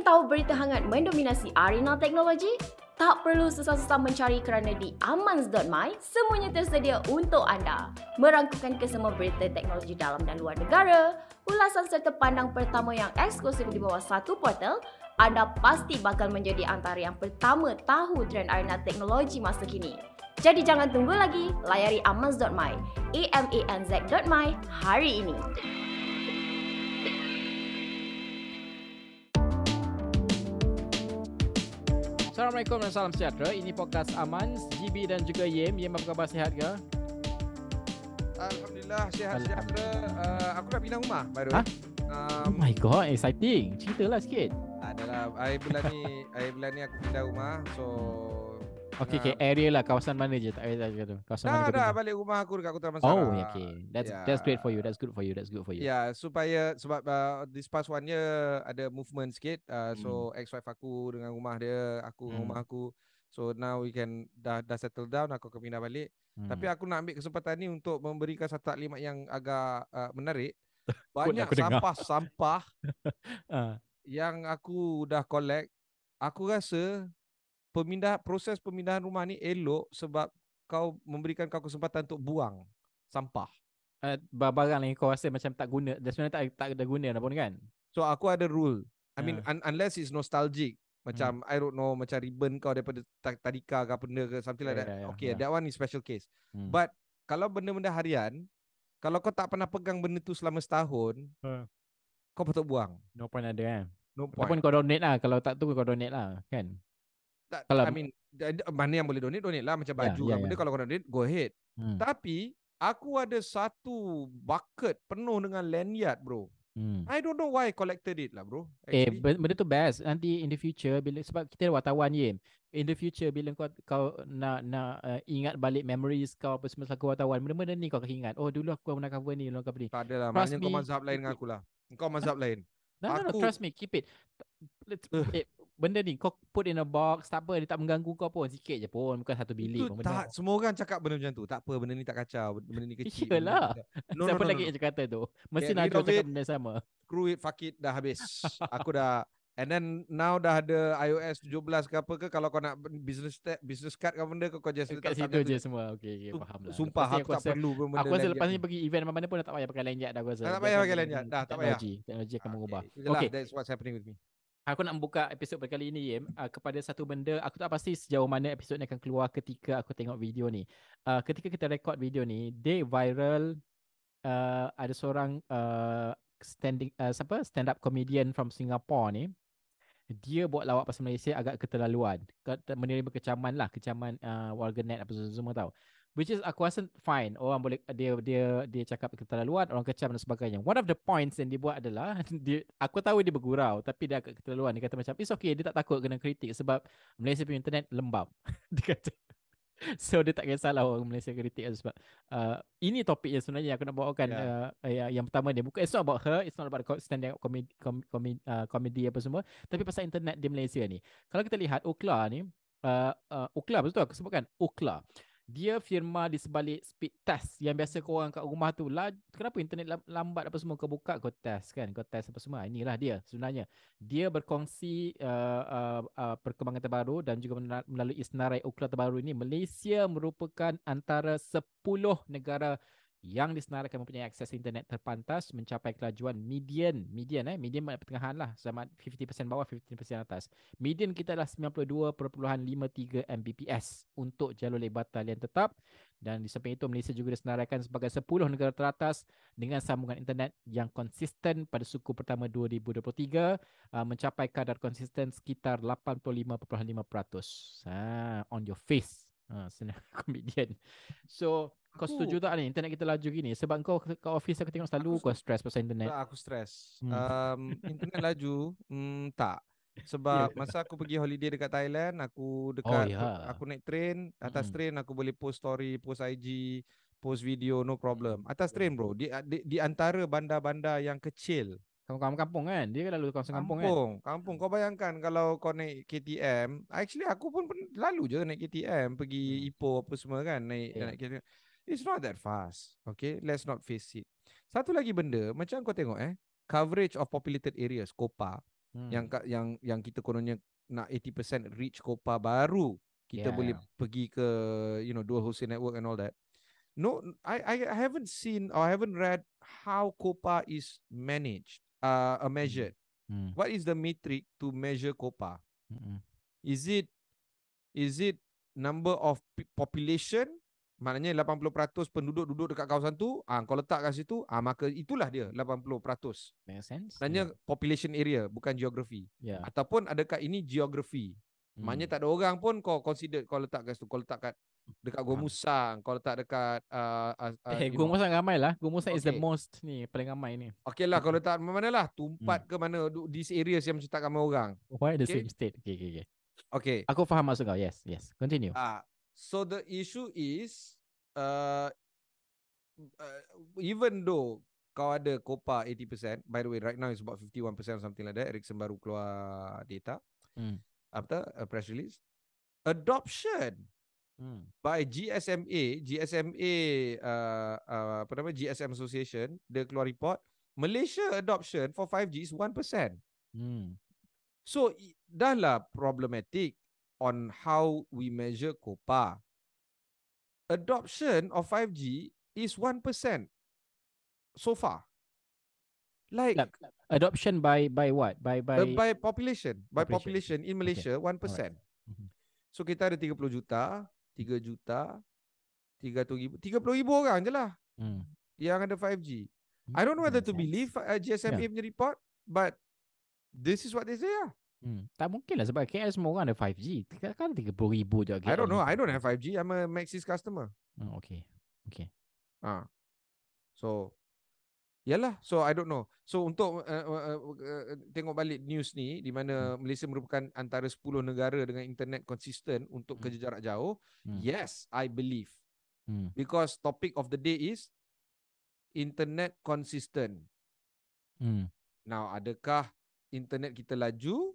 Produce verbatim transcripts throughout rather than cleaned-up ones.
tahu berita hangat mendominasi arena teknologi? Tak perlu susah-susah mencari kerana di amans dot my semuanya tersedia untuk anda. Merangkumkan kesemua berita teknologi dalam dan luar negara, ulasan serta pandang pertama yang eksklusif di bawah satu portal, anda pasti bakal menjadi antara yang pertama tahu trend arena teknologi masa kini. Jadi jangan tunggu lagi, layari amans dot my, A M A N Z dot my hari ini. Assalamualaikum dan salam sejahtera. Ini podcast Amans, G B dan juga Yem. Yem, apa khabar, sihat ke? Alhamdulillah, sihat sejahtera. Uh, aku dah pindah rumah baru. Ha? Um, oh my god, exciting. Ceritalah sikit. Adalah akhir bulan ni, akhir bulan ni aku pindah rumah. So Okay, okay, area lah, kawasan mana je? Tak payah cakap tu. Kawasan dah, mana kau dah pindah? balik rumah aku dekat Kota Damansara. Oh, okay. That's yeah. that's great for you. That's good for you. That's good for you. Ya, yeah, supaya sebab uh, this past one year ada movement sikit. Uh, Hmm. so ex-wife aku dengan rumah dia, aku dengan Hmm. rumah aku. So now we can dah dah settle down, aku akan pindah balik. Hmm. Tapi aku nak ambil kesempatan ni untuk memberikan satu taklimat yang agak uh, menarik. Kot Banyak aku dengar. sampah-sampah Ah, yang aku dah collect. Aku rasa pemindah proses pemindahan rumah ni elok sebab kau memberikan kau kesempatan untuk buang sampah. uh, barang yang kau rasa macam tak guna, dan sebenarnya tak tak ada guna dah pun kan? So aku ada rule. I mean Ah. un- unless it's nostalgic. Macam I don't know, macam ribbon kau daripada ta- tadika ke benda ke something like Yeah, that. yeah, yeah, Okay, yeah. that one is special case. Hmm. But kalau benda-benda harian, kalau kau tak pernah pegang benda tu selama setahun, Uh. kau patut buang. No point ada kan? No Ataupun point. kau donate lah. Kalau tak tu kau donate lah kan? Tak, Kalau- I mean, da- da- mana yang boleh donate, donate lah. Macam Ya, baju ya, kan benda, ya. kalau kau nak donate, go ahead. Hmm. Tapi aku ada satu bucket penuh dengan lanyard, bro. Hmm. I don't know why I collected it lah, bro. Eh, Actually. ben- benda tu best. Nanti in the future, bila sebab kita ada wartawan Yem. In the future, bila kau kau nak nak uh, ingat balik memories kau apa semua selaku wartawan, benda-benda ni kau akan ingat. Oh, dulu aku pernah cover ni, dulu aku cover ni. Tak ada lah. Trust Maknanya kau me, mazhab lain keep dengan it. aku lah. Kau mazhab lain. No, no, no, Aku- trust me, keep it. Let's, Uh. eh, benda ni kau put in a box, tak apa, dia tak mengganggu kau pun. Sikit je pun, bukan satu bilik Itu pun. tak, semua orang cakap benda macam tu. Tak apa, benda ni tak kacau. Benda ni kecil. Iyalah. benda ni tak- No, no, Siapa no, lagi no, no. yang kata tu? Mesti Get rid Najwa of cakap it. benda yang sama. Screw it, fuck it, dah habis. Aku dah. And then now dah ada i O S tujuh belas ke apa ke. Kalau kau nak business ta- business card ke benda, kau, kau just Kat letak situ sana je tu. semua. Okay, okay, Sum- faham lah. Sumpah, Lepas ni aku tak rasa- perlu pun benda Aku rasa lanyard lepas ni ni. pergi event mana-mana pun dah tak payah pakai lanyard dah aku rasa. Tak Dia payah akan pakai dengan lanyard. Dah, tak payah. Teknologi, teknologi akan mengubah. Itulah, Okay, that's what's happening with me. aku nak membuka episod kali ini Yem, uh, kepada satu benda. Aku tak pasti sejauh mana episod ni akan keluar ketika aku tengok video ni. Uh, ketika kita record video ni, dia viral. Uh, ada seorang uh, standing uh, siapa stand up comedian from Singapore ni. Dia buat lawak pasal Malaysia agak keterlaluan. Ke- Menerima kecaman lah, kecaman uh, warganet apa semua tahu. Which is aku rasa fine. Orang boleh dia dia dia cakap keterlaluan, orang kecam dan sebagainya. One of the points yang dia buat adalah dia, aku tahu dia bergurau tapi dia agak keterlaluan. Dia kata macam it's okay, dia tak takut kena kritik sebab Malaysia punya internet lembab. Dia kata. So dia tak kisahlah orang Malaysia kritik sebab uh, ini topik yang sebenarnya aku nak bawakan. Yeah. uh, yang, yang pertama dia bukan, it's not about her, it's not about stand up comedy, com, com, uh, comedy apa semua, tapi pasal internet di Malaysia ni. Kalau kita lihat Ookla ni, uh, uh, Ookla betul aku sebutkan Ookla. Dia firma di sebalik speed test yang biasa kau orang kat rumah tu lah, kenapa internet lam- lambat apa semua, kau buka kau test kan, kau test apa semua. Inilah dia sebenarnya. Dia berkongsi uh, uh, uh, perkembangan terbaru dan juga mena- melalui senarai Ookla terbaru ini, Malaysia merupakan antara sepuluh negara yang disenaraikan mempunyai akses internet terpantas mencapai kelajuan median, median eh, median makna pertengahan lah, sama lima puluh peratus bawah, lima puluh peratus atas. Median kita adalah sembilan puluh dua perpuluhan lima tiga Mbps untuk jalur lebar talian tetap, dan di samping itu Malaysia juga disenaraikan sebagai sepuluh negara teratas dengan sambungan internet yang konsisten pada suku pertama dua ribu dua puluh tiga, uh, mencapai kadar konsisten sekitar lapan puluh lima perpuluhan lima peratus. Ha, on your face. Ha, senang komedian. So, kau Aku- setuju tak ni internet kita laju gini? Sebab kau kat office aku tengok selalu Aku kau stress pasal internet. Tak, aku stres. Hmm. Um, internet laju, mm, tak. Ya. Sebab masa aku pergi holiday dekat Thailand, aku Oh, dekat ya. aku naik train, atas Mm-mm. train aku boleh post story, post I G, post video, no problem. Atas train, bro. Di di, di antara bandar-bandar yang kecil. Kampung-kampung kan? Dia kan lalu kawasan kampung kan? Kampung, kampung. Kau bayangkan kalau kau naik K T M, actually aku pun pen- lalu je naik K T M pergi Hmm. Ipoh apa semua kan, naik Yeah. naik K T M. It's not that fast. Okay, let's not face it. Satu lagi benda, macam kau tengok eh, coverage of populated areas, Kopa. Hmm. Yang ka- yang yang kita kononnya nak eighty percent reach Copa baru kita Yeah, boleh yeah. pergi ke you know dual wholesale network and all that. No, I I I haven't seen or I haven't read how Copa is managed, uh, uh measured. Hmm. What is the metric to measure Copa? Hmm. Is it is it number of p- population? Maknanya lapan puluh peratus penduduk duduk dekat kawasan tu, ah kau letak kat situ, ah maka itulah dia lapan puluh peratus. Make sense? Maknanya Yeah. population area bukan geografi. Yeah. Ataupun adakah ini geografi? Hmm. Maknanya tak ada orang pun kau consider kau letak kat situ, kau letak kat dekat Gua Faham. Musang, kau letak dekat uh, uh, uh, Eh, you Gua know. Musang ramai lah. Gua Musang is the Okay. most ni, paling ramai ni. Okay lah, kau letak mana lah, Tumpat Hmm. ke mana, these areas yang mencetak ramai orang. Why the Okay. same state? Okay, okay, okay. Okay. Aku faham maksud kau. Yes, yes. Continue. Ah, so the issue is uh, uh, even though kau ada Copa eighty percent, by the way right now it's about fifty-one percent or something like that. Ericsson baru keluar data Hmm. after a press release. Adoption Hmm. by G S M A, G S M A uh, uh, apa nama G S M Association, dia keluar report Malaysia adoption for five G is one percent. Hmm. So i- dah lah problematic on how we measure Copa. Adoption of five G is one percent so far. Like Like, adoption by by what? By by. uh, by population, by Population. population in Malaysia one percent. Mhm. So kita ada tiga puluh juta, tiga juta, tiga puluh ribu, tiga puluh ribu orang je lah Hmm. yang ada five G. I don't know whether to Makes sense. believe uh, G S M A Yeah. punya report, but this is what they say lah. Hmm. Tak mungkin lah sebab K L semua orang ada five G. Kan tiga puluh ribu je. I don't know. I don't have five G. I'm a Maxis customer. Oh, okay. Okay. Ah, so, yalah. So I don't know. So untuk uh, uh, uh, uh, tengok balik news ni, di mana Malaysia merupakan antara sepuluh negara dengan internet konsisten untuk Hmm. kerja jarak jauh. Hmm. Yes, I believe. Hmm. Because topic of the day is internet consistent. Hmm. Now, adakah internet kita laju?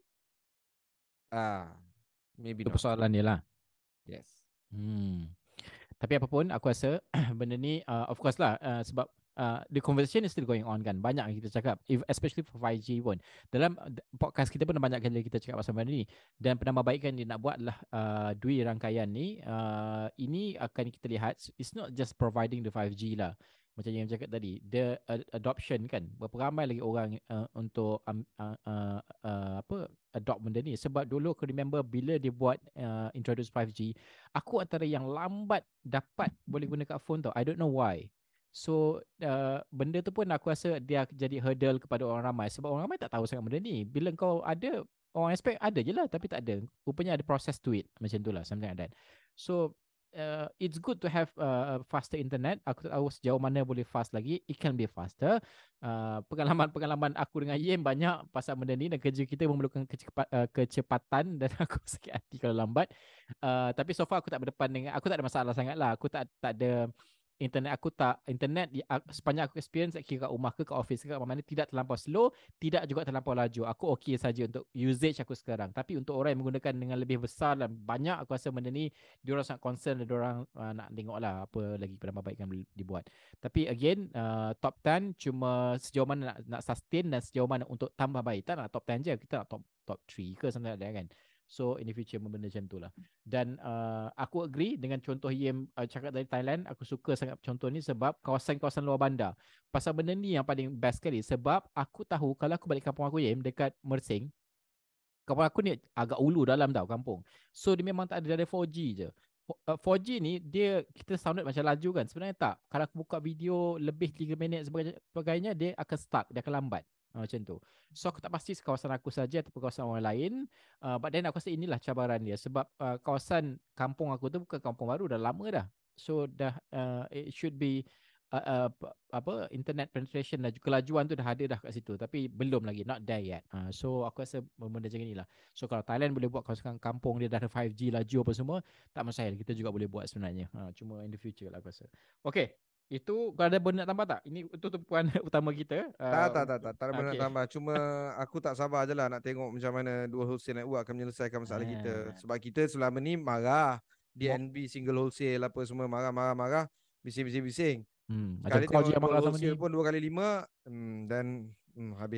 Ah, maybe Itu not. persoalan dia lah. Yes. Hmm. Tapi apapun aku rasa benda ni uh, of course lah uh, sebab uh, the conversation is still going on kan. Banyak yang kita cakap, if, especially for five G pun. Dalam uh, podcast kita pun banyak kali kita cakap pasal benda ni. Dan penambahbaikan dia nak buat adalah uh, dui rangkaian ni. Uh, ini akan kita lihat, it's not just providing the five G lah. Macam yang cakap tadi, the uh, adoption kan. Berapa ramai lagi orang uh, untuk um, uh, uh, uh, apa adopt benda ni. Sebab dulu aku remember bila dia buat uh, introduce five G, aku antara yang lambat dapat boleh guna kat phone tau. I don't know why. So uh, benda tu pun aku rasa dia jadi hurdle kepada orang ramai. Sebab orang ramai tak tahu sangat benda ni. Bila kau ada, orang expect ada je lah tapi tak ada. Rupanya ada process to it. Macam tu lah, something like that. So uh, it's good to have uh, faster internet. Aku tak tahu sejauh mana boleh fast lagi. It can be faster. Uh, pengalaman-pengalaman aku dengan Yem banyak pasal benda ni, dan kerja kita memerlukan kecepat, uh, kecepatan dan aku sakit hati kalau lambat. Uh, tapi so far aku tak berdepan dengan, aku tak ada masalah sangat lah. Aku tak tak ada internet, aku tak internet di, uh, sepanjang aku experience kira kat rumah ke kat office ke kat mana, tidak terlampau slow, tidak juga terlampau laju. Aku okey saja untuk usage aku sekarang. Tapi untuk orang yang menggunakan dengan lebih besar dan banyak, aku rasa benda ni diorang sangat concern dan diorang uh, nak tengok lah apa lagi penambahbaikan boleh dibuat. Tapi again, uh, top ten cuma sejauh mana nak, nak sustain dan sejauh mana untuk tambah baik. Tak nak top ten je, kita nak top top three ke something like that kan. So in the future benda macam tu lah. Dan uh, aku agree dengan contoh yang uh, cakap dari Thailand. Aku suka sangat contoh ni sebab kawasan-kawasan luar bandar. Pasal benda ni yang paling best sekali. Sebab aku tahu kalau aku balik kampung aku Yem dekat Mersing, kampung aku ni agak ulu dalam tau kampung. So dia memang tak ada, ada four G je. four G ni dia kita sounded macam laju kan. Sebenarnya tak. Kalau aku buka video lebih tiga minit sebagainya, dia akan stuck, dia akan lambat. Uh, macam tu. So aku tak pasti kawasan aku saja ataupun kawasan orang lain. Uh, but then aku rasa inilah cabaran dia. Sebab uh, kawasan kampung aku tu bukan kampung baru, dah lama dah. So dah uh, it should be uh, uh, apa internet penetration dan kelajuan tu dah ada dah kat situ. Tapi belum lagi, not there yet. Uh, so aku rasa benda macam inilah. So kalau Thailand boleh buat kawasan kampung dia dah ada five G laju apa semua, tak mustahil. Kita juga boleh buat sebenarnya. Uh, cuma in the future lah aku rasa. Okay. Itu kalau ada benda nak tambah tak? Ini itu tumpuan utama kita. Uh, Tak, tak, tak, tak, tak ada benda okay. nak tambah. Cuma aku tak sabar je lah nak tengok macam mana dua wholesale network akan menyelesaikan masalah Ah. kita. Sebab kita selama ni marah D N B single wholesale apa semua, marah-marah-marah, bising-bising-bising. Hmm, Sekali macam kau je tengok yang dual marah sama wholesale ni. pun dua kali lima, hmm, dan hmm, habis ya.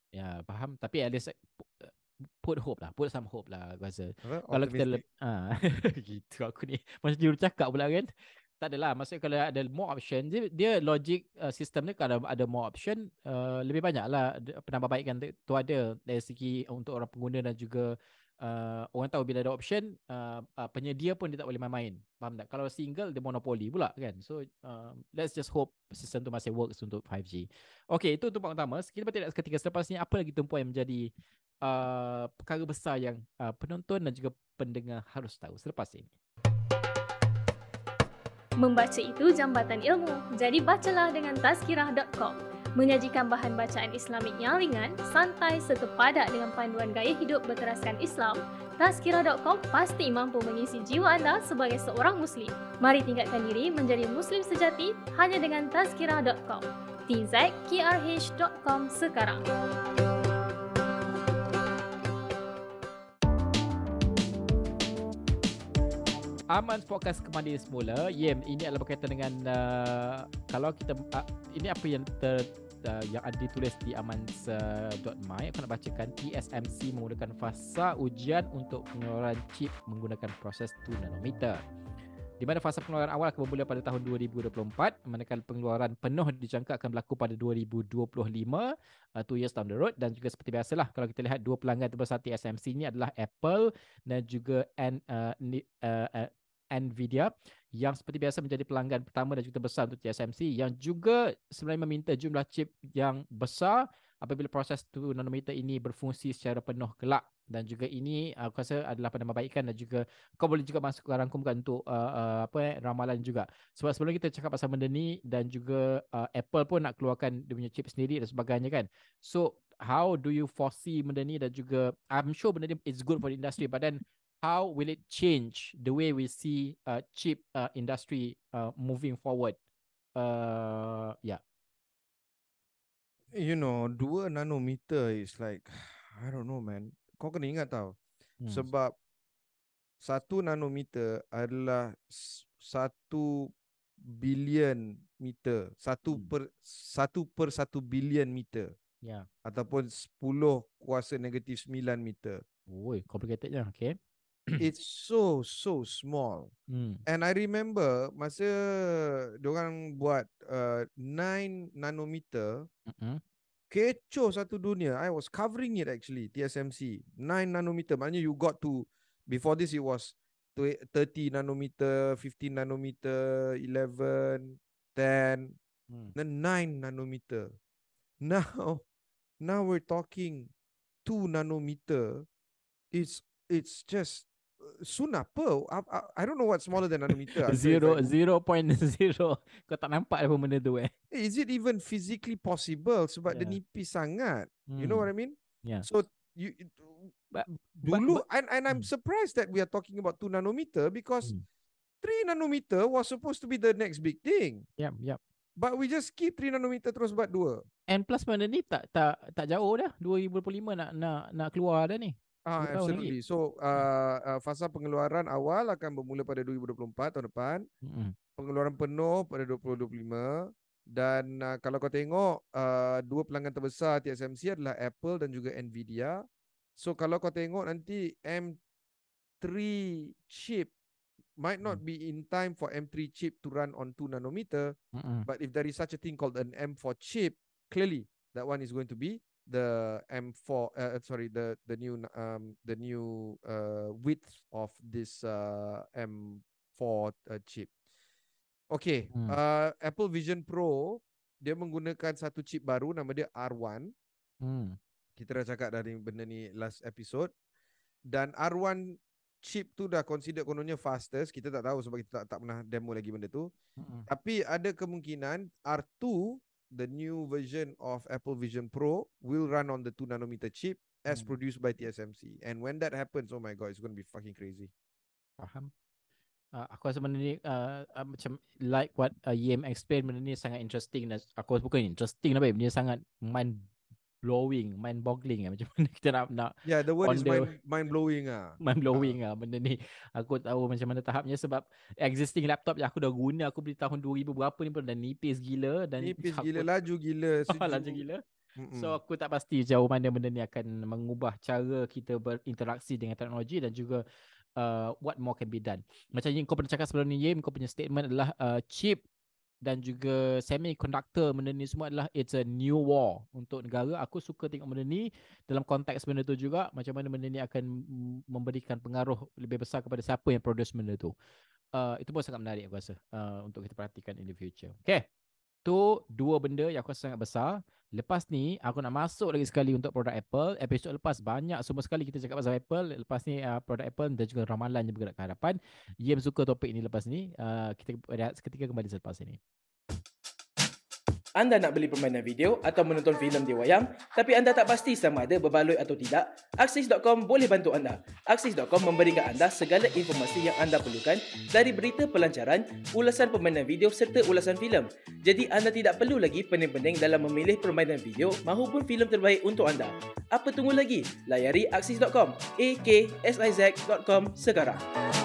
Ya, faham. Tapi at least uh, put hope lah. Put some hope lah aku rasa. Apa? Kalau kita Optimistic. leb- ah gitu aku ni. Macam juru cakap pula kan. Tak adalah. Maksudnya kalau ada more option, dia, dia logic uh, sistem ni kalau ada more option, uh, lebih banyak lah penambahbaikan tu, tu ada dari segi untuk orang pengguna dan juga uh, orang tahu bila ada option, uh, uh, penyedia pun dia tak boleh main-main. Faham tak? Kalau single, dia monopoli pula kan. So, uh, let's just hope sistem tu masih works untuk five G. Okay, itu tumpuan utama. Kita bertindak seketika selepas ni, apa lagi tumpuan yang menjadi uh, perkara besar yang uh, penonton dan juga pendengar harus tahu selepas ini? Membaca itu jambatan ilmu, jadi bacalah dengan tazkirah dot com. Menyajikan bahan bacaan Islamik yang ringan, santai serta padat dengan panduan gaya hidup berteraskan Islam, tazkirah dot com pasti mampu mengisi jiwa anda sebagai seorang Muslim. Mari tingkatkan diri menjadi Muslim sejati hanya dengan tazkirah dot com. t z k r h dot com sekarang. Aman Podcast kembali semula. Yem, ini adalah berkaitan dengan uh, kalau kita uh, ini apa yang ter, uh, yang ada ditulis di amans dot my. Aku nak bacakan. T S M C menggunakan fasa ujian untuk pengeluaran chip menggunakan proses two nanometer. Di mana fasa pengeluaran awal akan bermula pada tahun dua ribu dua puluh empat, manakala pengeluaran penuh dijangka akan berlaku pada dua ribu dua puluh lima, uh, two years down the road. Dan juga seperti biasalah, kalau kita lihat dua pelanggan terbesar T S M C ni adalah Apple dan juga N, uh, uh, uh, Nvidia, yang seperti biasa menjadi pelanggan pertama dan juga terbesar untuk T S M C, yang juga sebenarnya meminta jumlah chip yang besar apabila proses two nanometer ini berfungsi secara penuh kelak. Dan juga ini aku rasa adalah penambahbaikan dan juga kau boleh juga masuk rangkumkan untuk uh, uh, apa eh, ramalan juga. Sebab sebelum kita cakap pasal benda ni, dan juga uh, Apple pun nak keluarkan dia punya chip sendiri dan sebagainya kan. So how do you foresee benda ni, dan juga I'm sure benda ni is good for the industry, but then how will it change the way we see uh, chip uh, industry uh, moving forward? Uh, yeah. You know, two nanometer is like, I don't know man. Kau kena ingat tau. Hmm. Sebab satu nanometer adalah satu bilion meter. Satu hmm. per satu per satu bilion meter. Ya. Yeah. Ataupun sepuluh kuasa negatif sembilan meter. Oi, complicated je. Okay. It's so so small. Hmm. And I remember masa diorang buat uh, nine nanometer, uh-huh. kecoh satu dunia. I was covering it actually, T S M C. nine nanometer. Maknanya you got to, before this it was thirty nanometer, fifteen nanometer, eleven, ten, hmm. then nine nanometer. Now, now we're talking two nanometer. It's it's just soon apa? I, I, I don't know what's smaller than nanometer. Zero, like, zero point zero. Kau tak nampak apa benda tu eh? Is it even physically possible? Sebab yeah. dia nipis sangat. Hmm. You know what I mean? Yeah. So you but, dulu, but, but, and, and I'm hmm. surprised that we are talking about two nanometer because hmm. three nanometer was supposed to be the next big thing. Yep, yep. But we just keep three nanometer terus buat dua. And plus benda ni tak tak tak jauh dah. dua ribu dua puluh lima nak nak nak keluar dah ni. Ah, absolutely. So uh, uh, fasa pengeluaran awal akan bermula pada dua ribu dua puluh empat tahun depan. Mm-hmm. Pengeluaran penuh pada dua ribu dua puluh lima. Dan uh, kalau kau tengok uh, dua pelanggan terbesar T S M C adalah Apple dan juga Nvidia. So kalau kau tengok nanti M three chip might not mm. be in time for M three chip to run on two nanometer. Mm-hmm. But if there is such a thing called an M four chip, clearly that one is going to be the M four, uh, sorry, the the new um the new uh width of this uh M four uh, chip. Okay, hmm. uh, Apple Vision Pro dia menggunakan satu chip baru nama dia R one. Hmm. Kita dah cakap dari benda ni last episode. Dan R one chip tu dah consider kononnya fastest. Kita tak tahu sebab kita tak, tak pernah demo lagi benda tu. Hmm. Tapi ada kemungkinan R two, the new version of Apple Vision Pro, will run on the two nanometer chip as hmm. produced by T S M C. And when that happens, oh my god, it's going to be fucking crazy. Faham. Uh, aku rasa benda ni uh, uh, macam like what uh, Yem explain, benda ni sangat interesting. Dan aku rasa bukan interesting lah, benda ni sangat mind blowing, mind boggling lah. Macam mana kita nak nak yeah, the word is the, mind, mind blowing ah. Mind blowing ah uh. benda ni. Aku tahu macam mana tahapnya sebab existing laptop yang aku dah guna, aku beli tahun dua ribu berapa ni pun dah nipis gila dan nipis aku, gila, laju gila, sejuk. Laju gila. So aku tak pasti jauh mana benda ni akan mengubah cara kita berinteraksi dengan teknologi dan juga uh, what more can be done. Macam yang kau pernah cakap sebelum ni, Yim, kau punya statement adalah uh, chip dan juga semiconductor, benda ni semua adalah it's a new war untuk negara. Aku suka tengok benda ni dalam konteks benda tu juga, macam mana benda ni akan memberikan pengaruh lebih besar kepada siapa yang produce benda tu. Uh, itu pun sangat menarik aku rasa uh, untuk kita perhatikan in the future. Okay. Tu dua benda yang aku rasa sangat besar. Lepas ni aku nak masuk lagi sekali untuk produk Apple. Episod lepas banyak semua sekali kita cakap pasal Apple. Lepas ni uh, produk Apple dan juga ramalan yang bergerak ke hadapan. Yem suka topik ni lepas ni. Uh, kita rehat seketika kembali selepas ini. Anda nak beli permainan video atau menonton filem di wayang tapi anda tak pasti sama ada berbaloi atau tidak? Axis dot com boleh bantu anda. Axis dot com memberikan anda segala informasi yang anda perlukan dari berita pelancaran, ulasan permainan video serta ulasan filem. Jadi anda tidak perlu lagi pening-pening dalam memilih permainan video mahupun filem terbaik untuk anda. Apa tunggu lagi? Layari axis dot com, a k s i z dot com sekarang.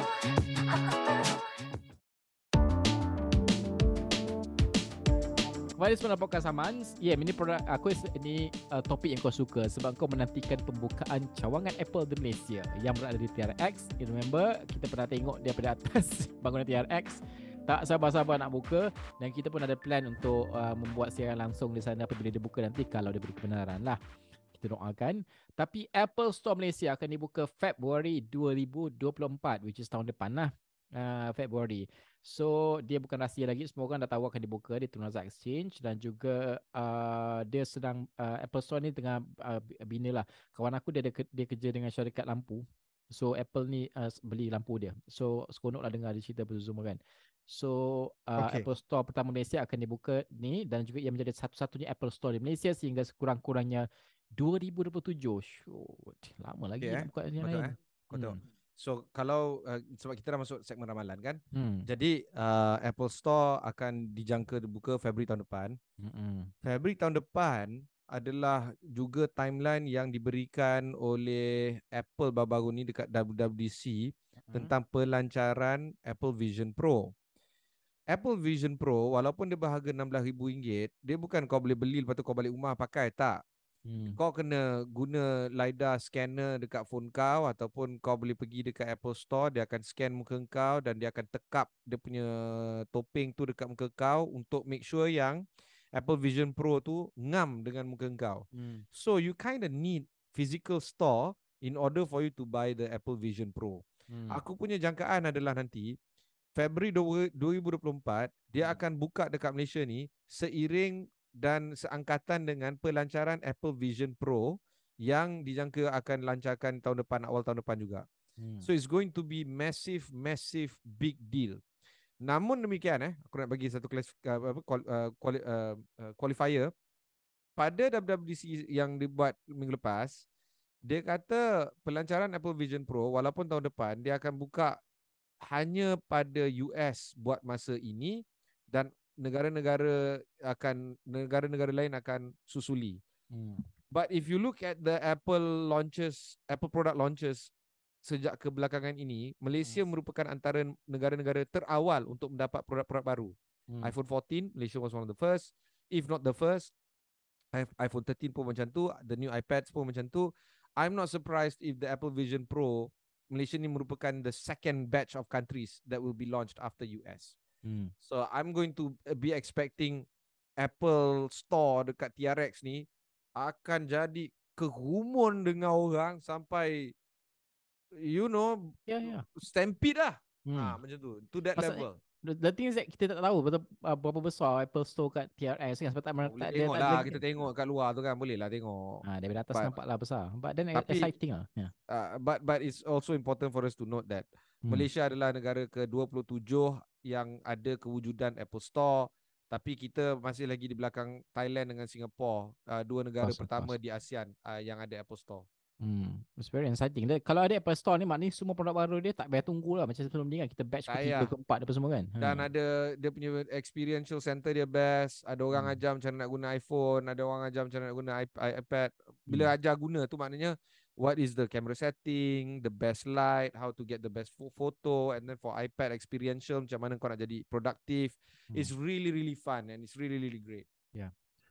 Kembali semula podcast Amans. Ya, yeah, ini produk aku ini uh, topik yang kau suka sebab kau menantikan pembukaan cawangan Apple di Malaysia yang berada di T R X. You remember kita pernah tengok daripada atas bangunan T R X. Tak sabar-sabar nak buka dan kita pun ada plan untuk uh, membuat siaran langsung di sana apabila dia buka nanti kalau dia beri kebenaran lah. Kita doakan. Tapi Apple Store Malaysia akan dibuka Februari dua ribu dua puluh empat, which is tahun depan lah. Uh, Februari. So dia bukan rahsia lagi, semua orang dah tahu akan dibuka di Tun Razak Exchange dan juga uh, dia sedang uh, Apple Store ni tengah uh, bina lah. Kawan aku dia ada dia kerja dengan syarikat lampu. So Apple ni uh, beli lampu dia. So seronoklah dengar dia cerita bersama kan. So uh, okay. Apple Store pertama Malaysia akan dibuka ni dan juga ia menjadi satu-satunya Apple Store di Malaysia sehingga sekurang-kurangnya dua ribu dua puluh tujuh. Shoot, lama lagi okay, nak buka yang lain. Eh? Betul. Hmm. So kalau uh, sebab kita dah masuk segmen ramalan kan, hmm. jadi uh, Apple Store akan dijangka dibuka Februari tahun depan. Hmm. Februari tahun depan adalah juga timeline yang diberikan oleh Apple baru-baru ni dekat W W D C hmm. tentang pelancaran Apple Vision Pro. Apple Vision Pro walaupun dia berharga enam belas ribu ringgit, dia bukan kau boleh beli lepas tu kau balik rumah pakai, tak. Hmm. Kau kena guna LiDAR scanner dekat phone kau ataupun kau boleh pergi dekat Apple Store, dia akan scan muka kau dan dia akan tekap dia punya topeng tu dekat muka kau untuk make sure yang Apple Vision Pro tu ngam dengan muka kau. Hmm. So you kind of need physical store in order for you to buy the Apple Vision Pro. Hmm. Aku punya jangkaan adalah nanti Februari dua ribu dua puluh empat dia hmm. akan buka dekat Malaysia ni seiring dan seangkatan dengan pelancaran Apple Vision Pro yang dijangka akan lancarkan tahun depan, awal tahun depan juga. Hmm. So it's going to be massive, massive big deal. Namun demikian eh, aku nak bagi satu klasif, uh, uh, quali, uh, uh, qualifier. Pada W W D C yang dibuat minggu lepas, dia kata pelancaran Apple Vision Pro walaupun tahun depan dia akan buka hanya pada U S buat masa ini dan negara-negara akan negara-negara lain akan susuli. Hmm. But if you look at the Apple launches, Apple product launches sejak kebelakangan ini, Malaysia hmm. merupakan antara negara-negara terawal untuk mendapat produk-produk baru. Hmm. iPhone fourteen, Malaysia was one of the first. If not the first, iPhone thirteen pun macam tu, the new iPads pun macam tu. I'm not surprised if the Apple Vision Pro, Malaysia ni merupakan the second batch of countries that will be launched after U S. Hmm. So I'm going to be expecting Apple Store dekat T R X ni akan jadi kerumun dengan orang sampai you know yeah, yeah. stampede lah. Hmm. Ha, macam tu. To that Pasal, level. The thing is that kita tak tahu betul uh, berapa besar Apple Store kat T R X kan sebab tak oh, boleh tak tengok dia, lah tak, kita dia, tengok kat luar tu kan boleh lah tengok. Ah, daripada atas but, nampaklah besar. But then tapi, exciting lah. Yeah. Uh, but but it's also important for us to note that hmm. Malaysia adalah negara ke dua puluh tujuh yang ada kewujudan Apple Store, tapi kita masih lagi di belakang Thailand dengan Singapore, uh, dua negara course, pertama di ASEAN uh, yang ada Apple Store. Hmm, it's very exciting. Dan kalau ada Apple Store ni maknanya semua produk baru dia tak payah tunggu lah macam sebelum ni kan kita batch ketiga keempat apa semua kan. Dan hmm. ada dia punya experiential center dia best. Ada orang hmm. ajar macam nak guna iPhone, ada orang ajar macam nak guna iPad. Bila hmm. ajar guna tu maknanya what is the camera setting, the best light, how to get the best photo, and then for iPad experiential macam mana kau nak jadi productive. Hmm. It's really really fun and it's really really great. Yeah.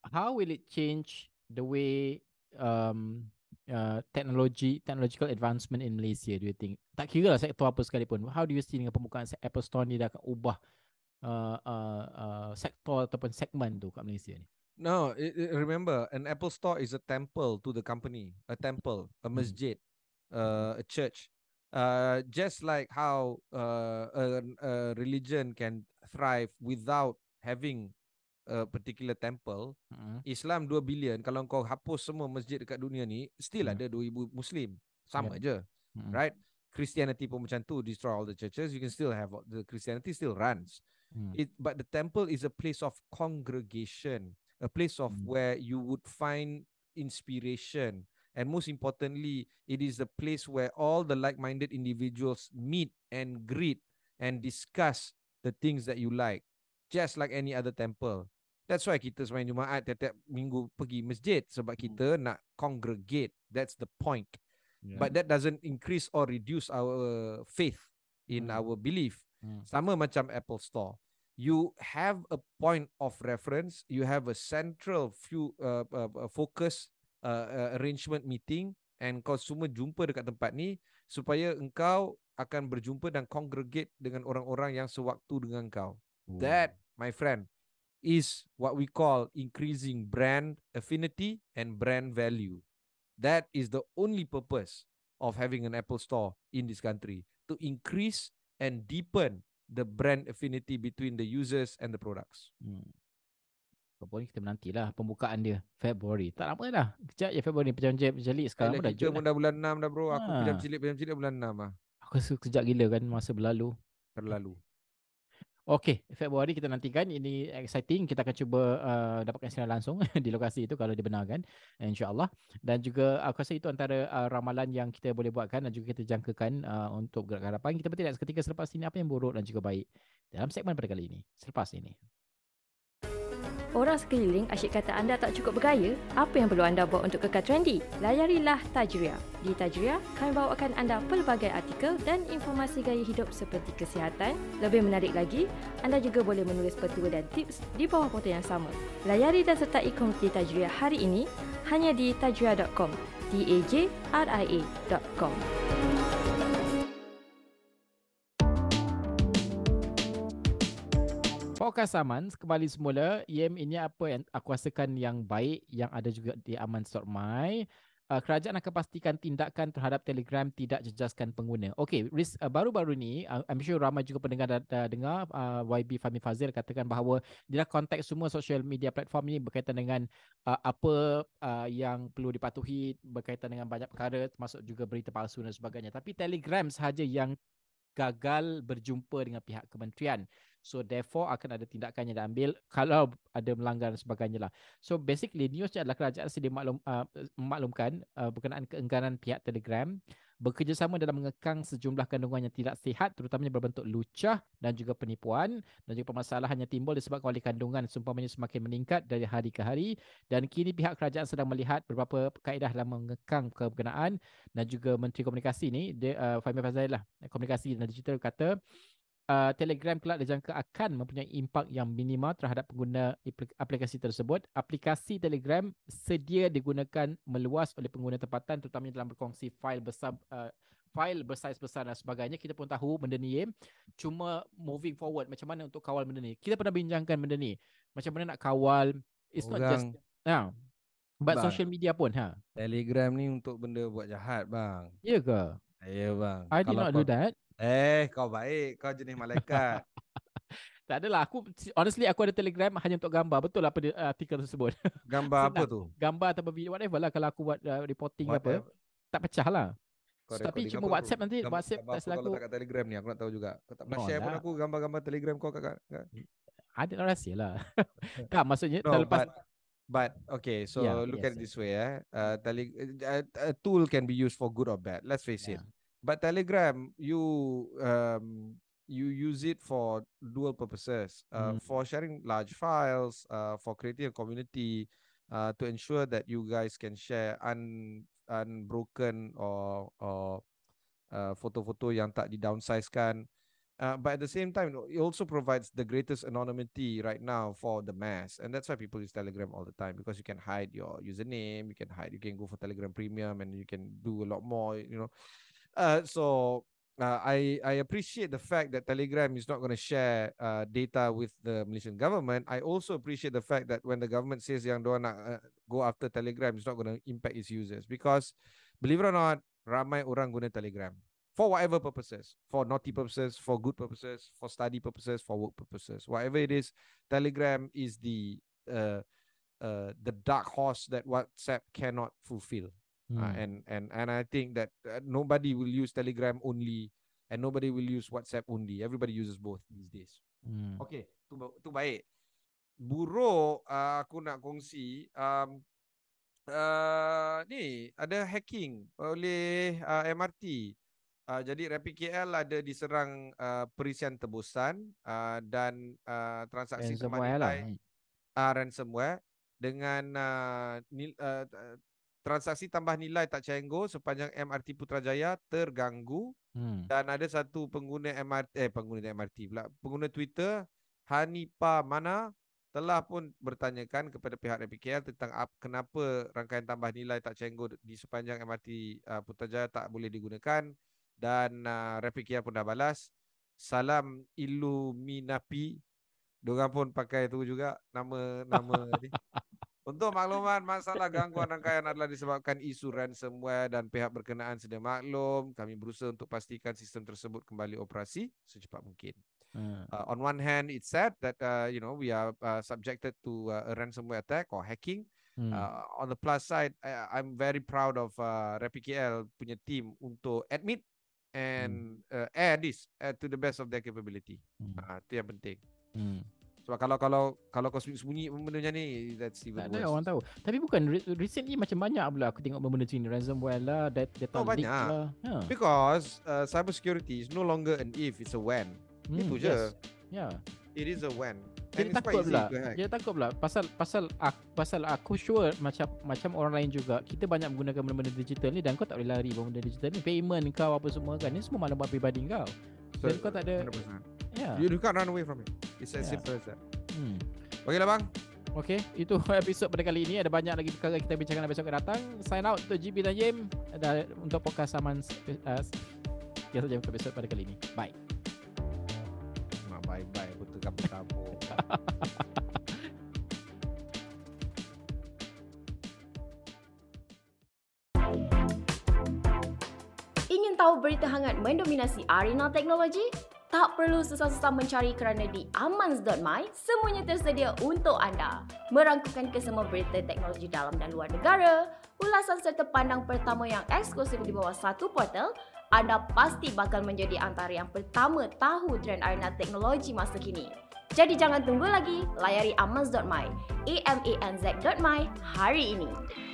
how will it change the way um uh, technology technological advancement in Malaysia, do you think? Tak kira lah sektor apa sekalipun. How do you see dengan pembukaan Apple Store ni dah akan ubah uh, uh, uh, sektor ataupun segmen tu kat Malaysia ni? No, i- i- remember, an Apple Store is a temple to the company, a temple, a Hmm. masjid, uh, a church. Uh, just like how uh, a, a religion can thrive without having a particular temple, Mm-hmm. Islam dua bilion, kalau kau hapus semua masjid dekat dunia ni, still Hmm. ada dua ribu Muslim. Sama je, Mm-hmm. right? Christianity pun macam tu, destroy all the churches, you can still have the Christianity still runs. Hmm. It, but the temple is a place of congregation, a place of Mm. where you would find inspiration, and most importantly, it is a place where all the like-minded individuals meet and greet and discuss the things that you like, just like any other temple. That's why kita sembahyang Jumaat tiap-tiap minggu pergi masjid, sebab kita nak congregate. That's the point. Yeah. But that doesn't increase or reduce our faith in Mm. our belief. Mm. Sama macam Apple Store. You have a point of reference, you have a central few uh, uh, focus uh, uh, arrangement meeting, and kau semua jumpa dekat tempat ni supaya engkau akan berjumpa dan congregate dengan orang-orang yang sewaktu dengan kau. Ooh. That, my friend, is what we call increasing brand affinity and brand value. That is the only purpose of having an Apple Store in this country, to increase and deepen the brand affinity between the users and the products. Hmm. Apa ni, kita menantilah pembukaan dia Februari. Tak lama dah. Kejap je Februari, pejam jeli sekarang pun Alah, dah kita Jun pun dah. dah bulan enam dah bro. Aku Ha. pejam cilik pejam cilik bulan enam ah. Aku rasa kejap gila kan, masa berlalu. Terlalu. Okey, Februari kita nantikan. Ini exciting. Kita akan cuba uh, dapatkan siaran langsung di lokasi itu kalau dibenarkan, insya-Allah. Dan juga aku rasa itu antara uh, ramalan yang kita boleh buatkan dan juga kita jangkakan uh, untuk Gerak Harapan. Kita bertindak seketika selepas ini apa yang buruk dan juga baik dalam segmen pada kali ini. Selepas ini. Orang sekeliling asyik kata anda tak cukup bergaya? Apa yang perlu anda buat untuk kekal trendy? Layarilah Tajriah. Di Tajriah, kami bawakan anda pelbagai artikel dan informasi gaya hidup seperti kesihatan. Lebih menarik lagi, anda juga boleh menulis petua dan tips di bawah foto yang sama. Layari dan sertai komuniti Tajriah hari ini hanya di tajriah dot com. T A J R I A dot com. Podcast Aman kembali semula. Yem, ini apa yang aku rasakan yang baik yang ada juga di Aman dot my. Uh, kerajaan akan pastikan tindakan terhadap Telegram tidak jejaskan pengguna. Okey, uh, baru-baru ni uh, I'm sure ramai juga pendengar dah, dah dengar uh, Y B Fahmi Fazil katakan bahawa dia dah konteks semua social media platform ni berkaitan dengan uh, apa uh, yang perlu dipatuhi berkaitan dengan banyak perkara termasuk juga berita palsu dan sebagainya. Tapi Telegram sahaja yang gagal berjumpa dengan pihak kementerian. So therefore akan ada tindakan yang diambil kalau ada melanggar dan sebagainya lah. So basically newsnya adalah kerajaan sedia maklum, uh, memaklumkan uh, berkenaan keengganan pihak Telegram bekerjasama dalam mengekang sejumlah kandungan yang tidak sihat terutamanya berbentuk lucah dan juga penipuan, dan juga permasalahan yang timbul disebabkan oleh kandungan seumpamanya semakin meningkat dari hari ke hari, dan kini pihak kerajaan sedang melihat beberapa kaedah dalam mengekang keberkenaan. Dan juga Menteri Komunikasi ni dia, uh, Fahmi Fazil lah, Komunikasi dan Digital kata Uh, Telegram kelak dijangka akan mempunyai impak yang minima terhadap pengguna aplikasi tersebut. Aplikasi Telegram sedia digunakan meluas oleh pengguna tempatan terutamanya dalam berkongsi fail besar, uh, fail bersaiz besar dan sebagainya. Kita pun tahu benda ni, cuma moving forward macam mana untuk kawal benda ni. Kita pernah bincangkan benda ni. Macam mana nak kawal. It's not just ha, but bang, social media pun ha. Telegram ni untuk benda buat jahat bang. Ya ke? Ya bang. I did not do that. Eh, kau baik. Kau jenis malaikat. Tak adalah. Aku, honestly, aku ada Telegram hanya untuk gambar. Betul apa dia, artikel tersebut. Gambar apa tu? Gambar atau video, whatever lah. Kalau aku buat uh, reporting whatever. apa, tak pecah lah. So, tapi cuma WhatsApp tu? Nanti, gambar, WhatsApp gambar tak selaku. Kalau tak kat Telegram ni, aku nak tahu juga. Kau tak pernah no, share lah. Pun aku gambar-gambar Telegram kau kat kat. Ada rahsia lah. Tak, maksudnya no, terlepas. But, but okay, so yeah, look yes, at it this way. Eh. Uh, tele- uh, a tool can be used for good or bad. Let's face yeah. it. But Telegram, you um, you use it for dual purposes, uh, mm. for sharing large files, uh, for creating a community, uh, to ensure that you guys can share un unbroken or or uh, foto-foto yang tak di downsize kan. Uh, but at the same time, it also provides the greatest anonymity right now for the mass. And that's why people use Telegram all the time, because you can hide your username, you can hide, you can go for Telegram Premium, and you can do a lot more, you know. Uh, so uh, I, I appreciate the fact that Telegram is not going to share uh, data with the Malaysian government. I also appreciate the fact that when the government says yang diorang nak uh, go after Telegram, it's not going to impact its users. Because believe it or not, ramai orang guna Telegram. For whatever purposes, for naughty purposes, for good purposes, for study purposes, for work purposes, whatever it is, Telegram is the uh, uh, the dark horse that WhatsApp cannot fulfill. Hmm. Uh, and and and I think that uh, nobody will use Telegram only, and nobody will use WhatsApp only. Everybody uses both these days. Hmm. Okay, tu tu baik. Buruk, uh, aku nak kongsi. Um, uh, ni ada hacking oleh uh, M R T. Uh, jadi Rapid K L ada diserang uh, perisian tebusan uh, dan uh, transaksi tambah nilai uh, ransomware dengan uh, nil, uh, transaksi tambah nilai tak cenggo sepanjang M R T Putrajaya terganggu. Hmm. Dan ada satu pengguna M R T eh pengguna M R T pula, pengguna Twitter Hanipa Mana telah pun bertanyakan kepada pihak Rapid K L tentang ap, kenapa rangkaian tambah nilai tak cenggo di sepanjang M R T uh, Putrajaya tak boleh digunakan. Dan uh, Rapid K L pun dah balas, salam Illuminapi. Diorang pun pakai tu juga nama nama ni. Untuk makluman, masalah gangguan rangkaian adalah disebabkan isu ransomware dan pihak berkenaan sedia maklum. Kami berusaha untuk pastikan sistem tersebut kembali operasi secepat mungkin. Hmm. Uh, on one hand, it's sad that uh, you know we are uh, subjected to uh, a ransomware attack or hacking. Hmm. Uh, on the plus side, I, I'm very proud of uh, Rapid K L punya team untuk admit and hmm. uh, air this uh, to the best of their capability. Hmm. Uh, itu yang penting. Hmm. Sebab kalau kalau kalau kau sembunyi benda ni, that's even tak worse. Tak ada orang tahu. Tapi bukan recently macam banyak pula aku tengok benda macam ni, ransomware lah, data oh, leak banyak. lah. Yeah. Because uh, cyber security is no longer an if, it's a when. Hmm, itu je. Yes. Yeah. It is a when. Jadi takut pula. Jadi takut pula pasal pasal pasal aku sure macam macam orang lain juga, kita banyak menggunakan benda-benda digital ni dan kau tak boleh lari benda digital ni, payment kau apa semua kan, ni semua maklumat peribadi kau. So, dan kau tak ada one hundred percent. Yeah. You can't run away from it. It's as yeah. simple as that. Hmm. Baiklah bang. Okay, itu episod pada kali ini. Ada banyak lagi perkara kita bincangkan besok akan datang. Sign out untuk G B dan Jim dan untuk podcast Saman uh, ya saja untuk episod pada kali ini. Bye. Nah, bye bye. Aku terkapur-kapur. Ingin tahu berita hangat mendominasi arena teknologi? Tak perlu susah-susah mencari kerana di amans dot my semuanya tersedia untuk anda. Merangkukan kesemua berita teknologi dalam dan luar negara, ulasan serta pandang pertama yang eksklusif di bawah satu portal, anda pasti bakal menjadi antara yang pertama tahu trend arena teknologi masa kini. Jadi jangan tunggu lagi, layari amans dot my, A M A N Z dot my hari ini.